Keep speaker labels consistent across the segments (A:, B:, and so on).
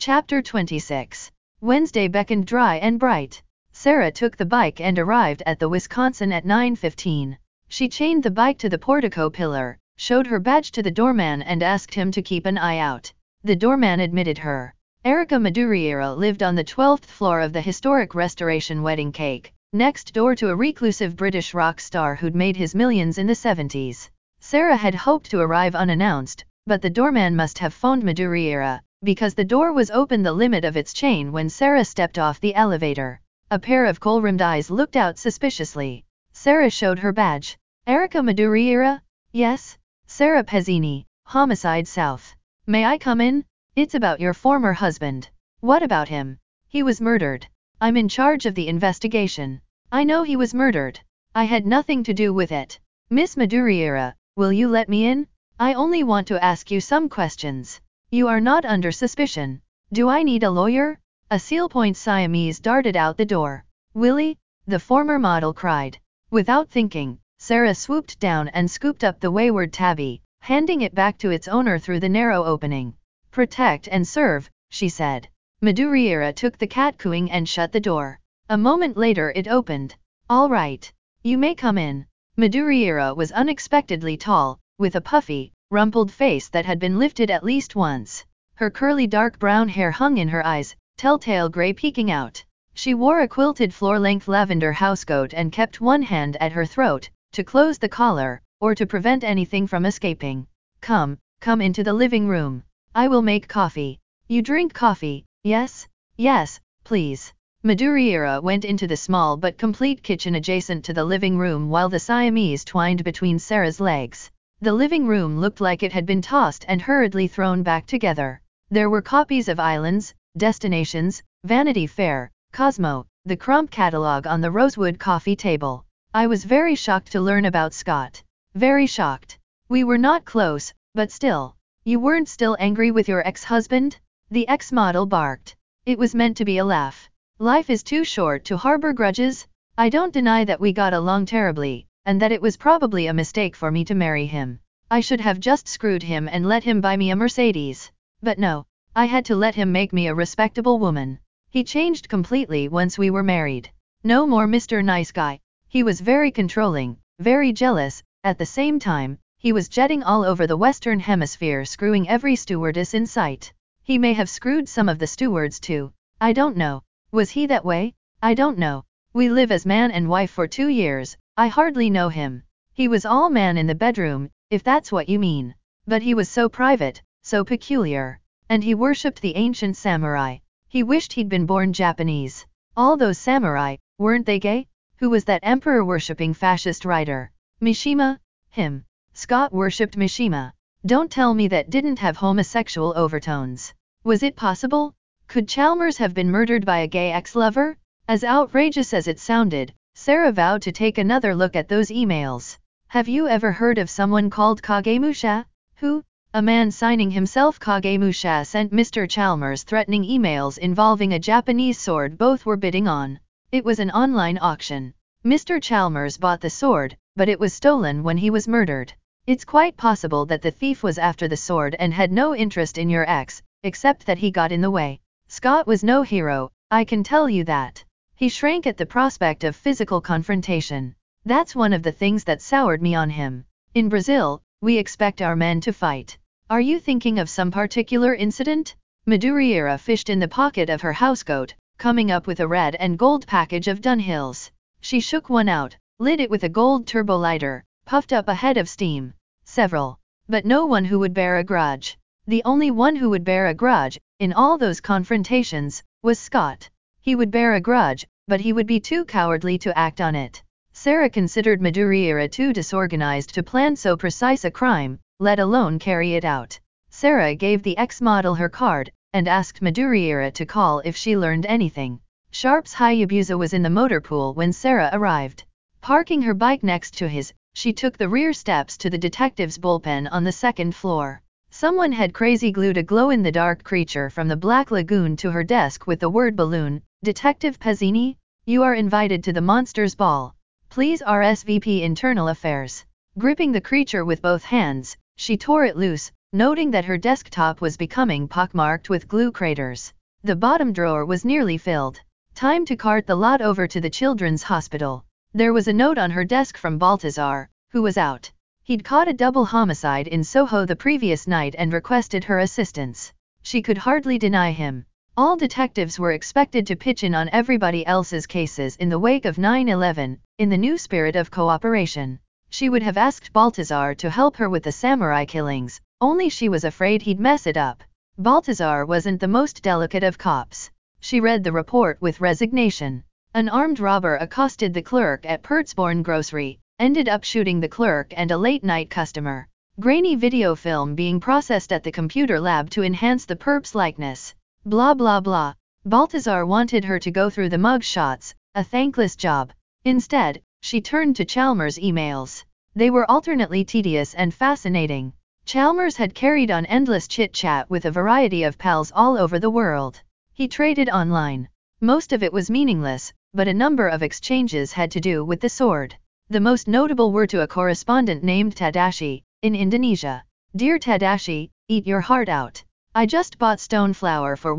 A: Chapter 26. Wednesday beckoned dry and bright. Sarah took the bike and arrived at the Wisconsin at 9:15. She chained the bike to the portico pillar, showed her badge to the doorman and asked him to keep an eye out. The doorman admitted her. Erica Maduriera lived on the 12th floor of the historic Restoration Wedding Cake, next door to a reclusive British rock star who'd made his millions in the 70s. Sarah had hoped to arrive unannounced, but the doorman must have phoned Maduriera, because the door was open the limit of its chain when Sarah stepped off the elevator. A pair of kohl-rimmed eyes looked out suspiciously. Sarah showed her badge. Erica Maduriera? Yes? Sarah Pezzini, Homicide South. May I come in? It's about your former husband. What about him? He was murdered. I'm in charge of the investigation. I know he was murdered. I had nothing to do with it. Miss Maduriera, will you let me in? I only want to ask you some questions. You are not under suspicion. Do I need a lawyer? A seal-point Siamese darted out the door. Willie? The former model cried. Without thinking, Sarah swooped down and scooped up the wayward tabby, handing it back to its owner through the narrow opening. Protect and serve, she said. Maduriera took the cat cooing and shut the door. A moment later it opened. All right. You may come in. Maduriera was unexpectedly tall, with a puffy, rumpled face that had been lifted at least once. Her curly dark brown hair hung in her eyes, telltale gray peeking out. She wore a quilted floor-length lavender housecoat and kept one hand at her throat, to close the collar, or to prevent anything from escaping. Come into the living room. I will make coffee. You drink coffee, yes? Yes, please. Maduriera went into the small but complete kitchen adjacent to the living room while the Siamese twined between Sarah's legs. The living room looked like it had been tossed and hurriedly thrown back together. There were copies of Islands, Destinations, Vanity Fair, Cosmo, the Crump catalog on the rosewood coffee table. I was very shocked to learn about Scott. Very shocked. We were not close, but still. You weren't still angry with your ex-husband? The ex-model barked. It was meant to be a laugh. Life is too short to harbor grudges. I don't deny that we got along terribly, and that it was probably a mistake for me to marry him. I should have just screwed him and let him buy me a Mercedes. But no, I had to let him make me a respectable woman. He changed completely once we were married. No more Mr. Nice Guy. He was very controlling, very jealous. At the same time, he was jetting all over the Western Hemisphere screwing every stewardess in sight. He may have screwed some of the stewards too. I don't know. Was he that way? I don't know. We live as man and wife for 2 years. I hardly know him. He was all man in the bedroom, if that's what you mean. But he was so private, so peculiar. And he worshipped the ancient samurai. He wished he'd been born Japanese. All those samurai, weren't they gay? Who was that emperor-worshipping fascist writer? Mishima? Him. Scott worshipped Mishima. Don't tell me that didn't have homosexual overtones. Was it possible? Could Chalmers have been murdered by a gay ex-lover? As outrageous as it sounded, Sarah vowed to take another look at those emails. Have you ever heard of someone called Kagemusha? Who? A man signing himself Kagemusha sent Mr. Chalmers threatening emails involving a Japanese sword both were bidding on. It was an online auction. Mr. Chalmers bought the sword, but it was stolen when he was murdered. It's quite possible that the thief was after the sword and had no interest in your ex, except that he got in the way. Scott was no hero, I can tell you that. He shrank at the prospect of physical confrontation. That's one of the things that soured me on him. In Brazil, we expect our men to fight. Are you thinking of some particular incident? Maduriera fished in the pocket of her housecoat, coming up with a red and gold package of Dunhills. She shook one out, lit it with a gold turbo lighter, puffed up a head of steam. Several. But no one who would bear a grudge. The only one who would bear a grudge, in all those confrontations, was Scott. He would bear a grudge, but he would be too cowardly to act on it. Sarah considered Maduriera too disorganized to plan so precise a crime, let alone carry it out. Sarah gave the ex-model her card, and asked Maduriera to call if she learned anything. Sharps Hayabusa was in the motor pool when Sarah arrived. Parking her bike next to his, she took the rear steps to the detective's bullpen on the 2nd floor. Someone had crazy glued a glow-in-the-dark creature from the Black Lagoon to her desk with the word balloon. Detective Pezzini, you are invited to the Monsters Ball. Please RSVP Internal Affairs. Gripping the creature with both hands, she tore it loose, noting that her desktop was becoming pockmarked with glue craters. The bottom drawer was nearly filled. Time to cart the lot over to the children's hospital. There was a note on her desk from Baltazar, who was out. He'd caught a double homicide in Soho the previous night and requested her assistance. She could hardly deny him. All detectives were expected to pitch in on everybody else's cases in the wake of 9/11, in the new spirit of cooperation. She would have asked Baltazar to help her with the samurai killings, only she was afraid he'd mess it up. Baltazar wasn't the most delicate of cops. She read the report with resignation. An armed robber accosted the clerk at Pertsbourne Grocery, ended up shooting the clerk and a late-night customer. Grainy video film being processed at the computer lab to enhance the perp's likeness. Blah blah blah. Baltazar wanted her to go through the mug shots, a thankless job. Instead, she turned to Chalmers' emails. They were alternately tedious and fascinating. Chalmers had carried on endless chit-chat with a variety of pals all over the world. He traded online. Most of it was meaningless, but a number of exchanges had to do with the sword. The most notable were to a correspondent named Tadashi, in Indonesia. Dear Tadashi, eat your heart out. I just bought Stoneflower for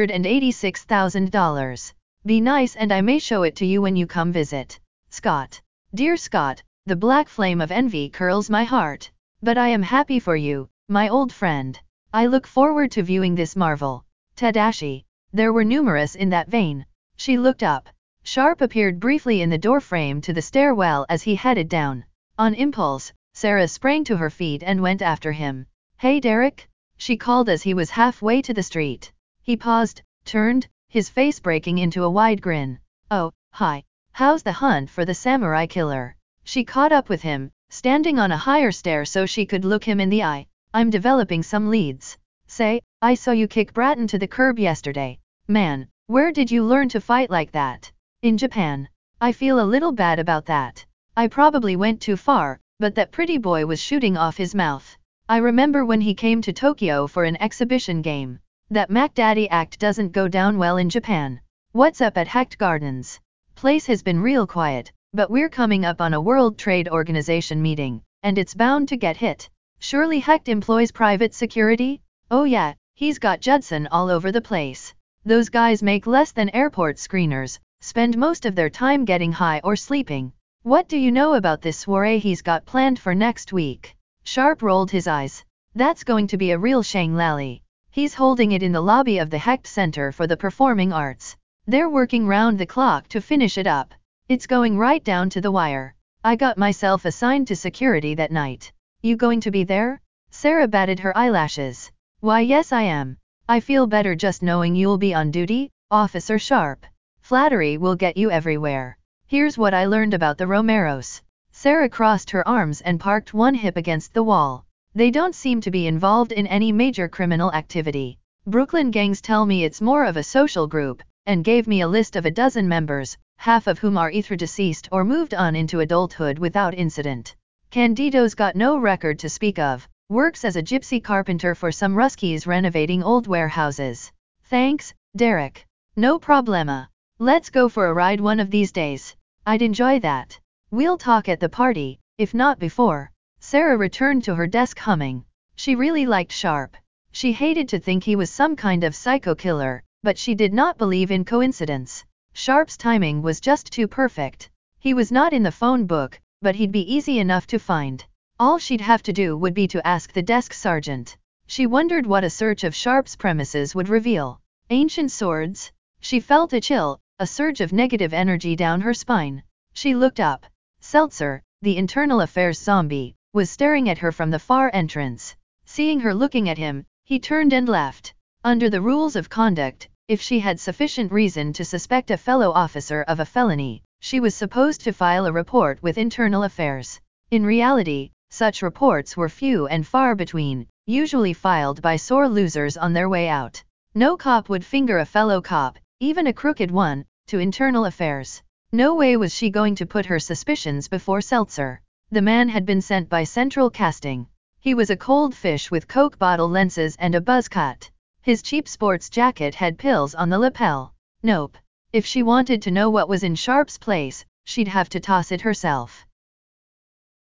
A: $186,000. Be nice and I may show it to you when you come visit. Scott. Dear Scott, the black flame of envy curls my heart. But I am happy for you, my old friend. I look forward to viewing this marvel. Tadashi. There were numerous in that vein. She looked up. Sharp appeared briefly in the doorframe to the stairwell as he headed down. On impulse, Sarah sprang to her feet and went after him. Hey Derek? She called as he was halfway to the street. He paused, turned, his face breaking into a wide grin. Oh, hi. How's the hunt for the samurai killer? She caught up with him, standing on a higher stair so she could look him in the eye. I'm developing some leads. Say, I saw you kick Bratton to the curb yesterday. Man, where did you learn to fight like that? In Japan. I feel a little bad about that. I probably went too far, but that pretty boy was shooting off his mouth. I remember when he came to Tokyo for an exhibition game. That Mac Daddy act doesn't go down well in Japan. What's up at Hecht Gardens? Place has been real quiet, but we're coming up on a World Trade Organization meeting, and it's bound to get hit. Surely Hecht employs private security? Oh yeah, he's got Judson all over the place. Those guys make less than airport screeners, spend most of their time getting high or sleeping. What do you know about this soiree he's got planned for next week? Sharp rolled his eyes. That's going to be a real shang-lally. He's holding it in the lobby of the Hecht Center for the Performing Arts. They're working round the clock to finish it up. It's going right down to the wire. I got myself assigned to security that night. You going to be there? Sarah batted her eyelashes. Why yes I am. I feel better just knowing you'll be on duty, Officer Sharp. Flattery will get you everywhere. Here's what I learned about the Romeros. Sarah crossed her arms and parked one hip against the wall. They don't seem to be involved in any major criminal activity. Brooklyn gangs tell me it's more of a social group, and gave me a list of a dozen members, half of whom are either deceased or moved on into adulthood without incident. Candido's got no record to speak of, works as a gypsy carpenter for some Ruskies renovating old warehouses. Thanks, Derek. No problema. Let's go for a ride one of these days. I'd enjoy that. We'll talk at the party, if not before. Sarah returned to her desk humming. She really liked Sharp. She hated to think he was some kind of psycho killer, but she did not believe in coincidence. Sharp's timing was just too perfect. He was not in the phone book, but he'd be easy enough to find. All she'd have to do would be to ask the desk sergeant. She wondered what a search of Sharp's premises would reveal. Ancient swords? She felt a chill, a surge of negative energy down her spine. She looked up. Seltzer, the internal affairs zombie, was staring at her from the far entrance. Seeing her looking at him, he turned and left. Under the rules of conduct, if she had sufficient reason to suspect a fellow officer of a felony, she was supposed to file a report with internal affairs. In reality, such reports were few and far between, usually filed by sore losers on their way out. No cop would finger a fellow cop, even a crooked one, to internal affairs. No way was she going to put her suspicions before Seltzer. The man had been sent by Central Casting. He was a cold fish with Coke bottle lenses and a buzz cut. His cheap sports jacket had pills on the lapel. Nope. If she wanted to know what was in Sharp's place, she'd have to toss it herself.